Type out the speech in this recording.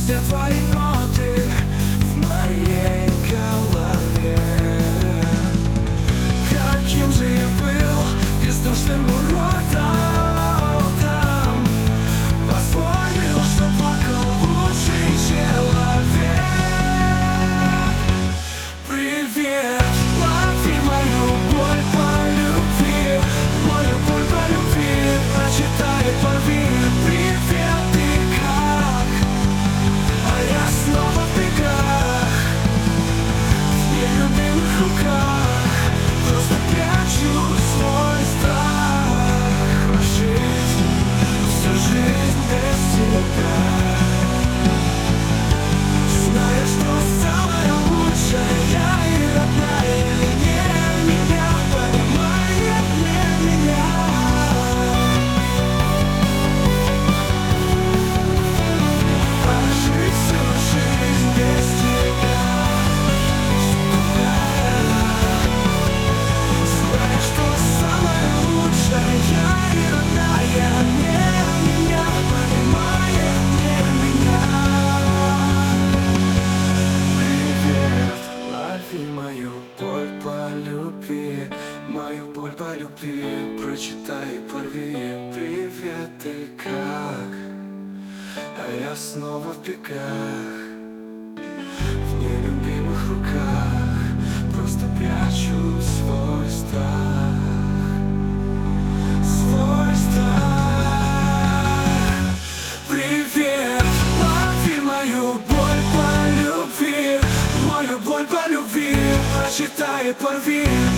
все твои ноты в моей голове. Каким же я был бездушным уродом, позволил, что плакал лучший человек. Привет, лови мою боль по любви, мою боль по любви, прочитай и порви. Привет, ты как? А я снова в бегах, в нелюбимых руках, просто прячу свой страх. Всю жизнь без тебя, зная, что самое лучшее и родная не меня понимает, не меня. Прожить всю жизнь без тебя, зная, что самое лучшее и родная не меня понимает, не меня. Привет, лови мою боль по любви, мою боль по любви, прочитай и порви. Привет, ты как? А я снова в бегах, в нелюбимых руках, просто прячу свой страх. Свой страх. Привет, лови мою боль по любви, мою боль по любви, прочитай и порви.